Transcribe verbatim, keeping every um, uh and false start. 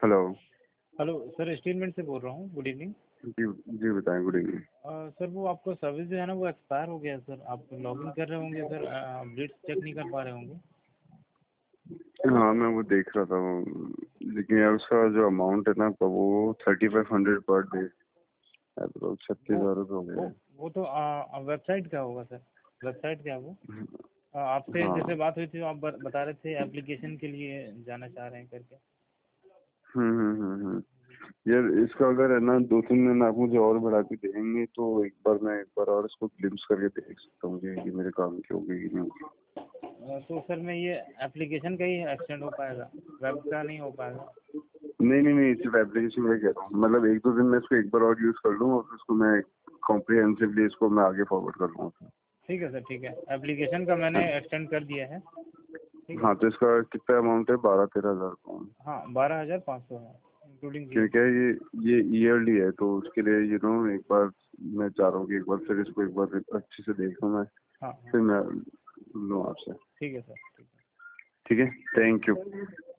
Hello. Hello sir, statement से बोल रहा हूँ। Good evening. जी जी बताएं। Good evening. सर वो आपका सर्विस जो है ना वो एक्सपायर हो गया है सर। आप लॉगिन कर रहे होंगे सर, अपडेट्स चेक नहीं कर पा रहे होंगे। हाँ मैं वो देख रहा था वो, लेकिन यार उसका जो अमाउंट है ना तो वो thirty five hundred per day है, तो छत्तीस वो हजार रुपये हो वो गए। वो तो वेबसाइट का होगा सर। वेबसाइट क्या है वो? आ, आपसे जैसे हाँ। बात हुई थी तो आप ब- बता रहे थे एप्लीकेशन के लिए जाना चाह रहे हैं करके। हम्म हम्म हम्म हम्म। यार इसका अगर है ना दो तीन दिन आप मुझे और बढ़ा के देंगे तो एक बार मैं एक बार और इसको ग्लिम्स करके देख सकता हूँ कि ये मेरे काम की होगी कि नहीं होगी। आ, तो सर मैं ये एप्लीकेशन का ही एक्सटेंड हो पाएगा, वेब का नहीं हो पाएगा? नहीं नहीं नहीं, सिर्फ एप्लीकेशन का कह रहा हूँ। मतलब एक दो दिन में इसको एक बार और यूज कर लूँ और फिर इसको मैं कॉम्प्रिहेंसिवली इसको मैं आगे फॉरवर्ड कर लूँगा। ठीक है सर, ठीक है। एप्लीकेशन का मैंने एक्सटेंड कर दिया है। ठीक है। हाँ तो इसका कितना अमाउंट है? बारह तेरह हजार का। हाँ, बारह हज़ार पाँच सौ है इंक्लूडिंग क्योंकि जीएसटी। ये ये ईयरली है तो उसके लिए यू नो एक बार मैं चाह रहा हूँ कि एक बार फिर इसको एक बार अच्छे से देख लूँ मैं, हाँ हाँ, फिर मैं लूँ आपसे। ठीक है सर, ठीक है। ठीक है, थैंक यू।